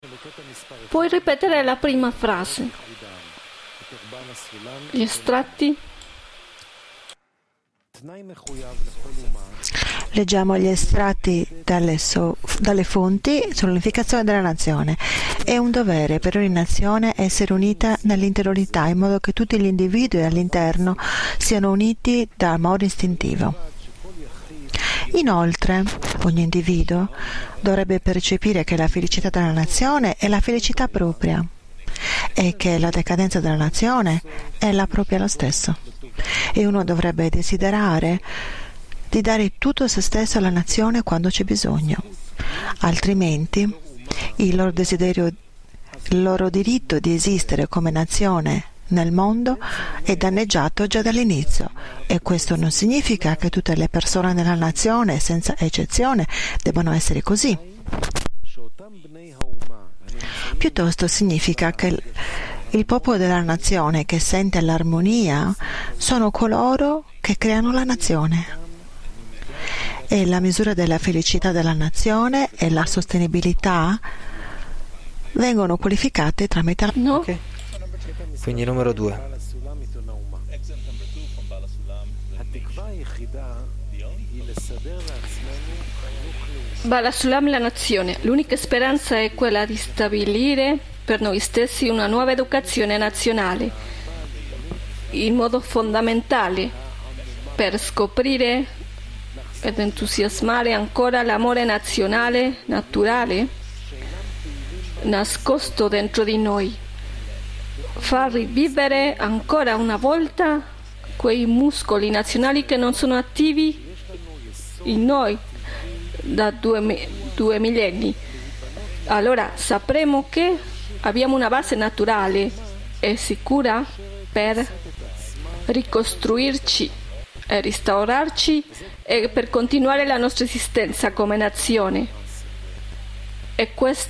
Puoi ripetere la prima frase? Gli estratti? Leggiamo gli estratti dalle fonti sull'unificazione della nazione. È un dovere per ogni nazione essere unita nell'interiorità, in modo che tutti gli individui all'interno siano uniti da amore istintivo. Inoltre, ogni individuo dovrebbe percepire che la felicità della nazione è la felicità propria e che la decadenza della nazione è la propria lo stesso. E uno dovrebbe desiderare di dare tutto se stesso alla nazione quando c'è bisogno. Altrimenti, il loro desiderio, il loro diritto di esistere come nazione nel mondo è danneggiato già dall'inizio, e questo non significa che tutte le persone nella nazione, senza eccezione, debbano essere così. Piuttosto significa che il popolo della nazione che sente l'armonia sono coloro che creano la nazione. E la misura della felicità della nazione e la sostenibilità vengono qualificate tramite No? Okay. Quindi numero 2. Bala Sulam, la nazione. L'unica speranza è quella di stabilire per noi stessi una nuova educazione nazionale, in modo fondamentale, per scoprire ed entusiasmare ancora l'amore nazionale, naturale, nascosto dentro di noi. Far rivivere ancora una volta quei muscoli nazionali che non sono attivi in noi da due millenni. Allora sapremo che abbiamo una base naturale e sicura per ricostruirci e restaurarci e per continuare la nostra esistenza come nazione. E questo